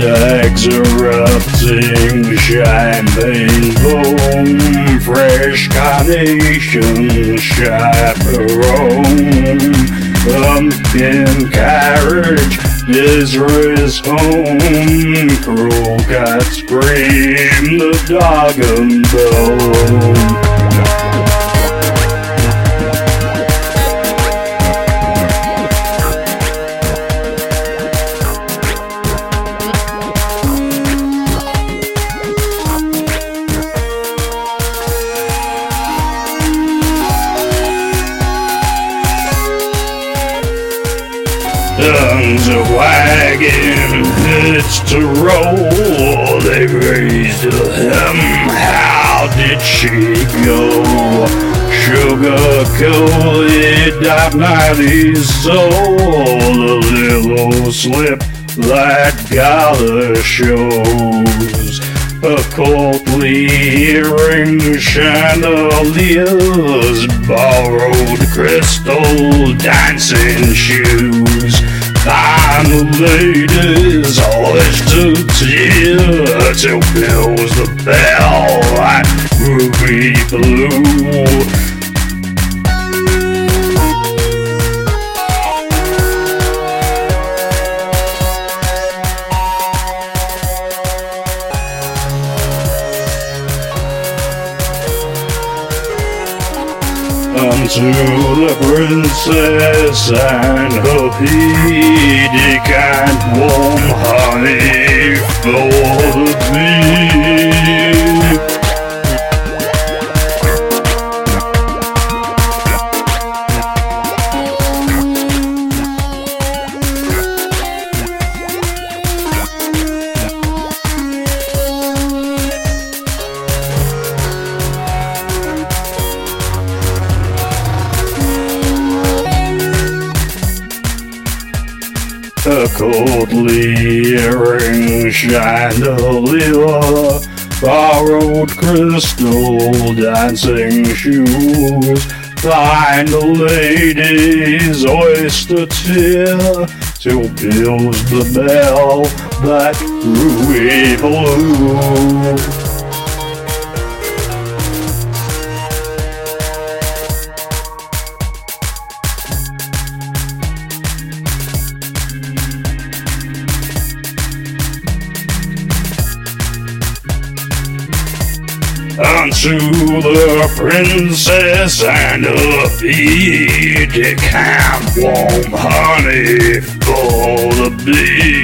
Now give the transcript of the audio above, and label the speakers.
Speaker 1: Stags erupting, champagne boom, fresh carnation, chaperone, pumpkin carriage, Desiree home, cruel cat scream, the dog and bone. Tons of wagon, it's to roll. They raised him, how did she go? Sugar coated dark night his soul. A little slip that gala shows. A coldly earring, chandeliers, borrowed crystal dancing shoes. Fine ladies always to tear till fills the bell at ruby blue. Unto the princess and her pecan warm honey for the bee. A coldly earring chandelier, borrowed crystal dancing shoes. Find the lady's oyster tear till peals the bell that ruby blue. Unto the princess and her pecan warm honey for the bee.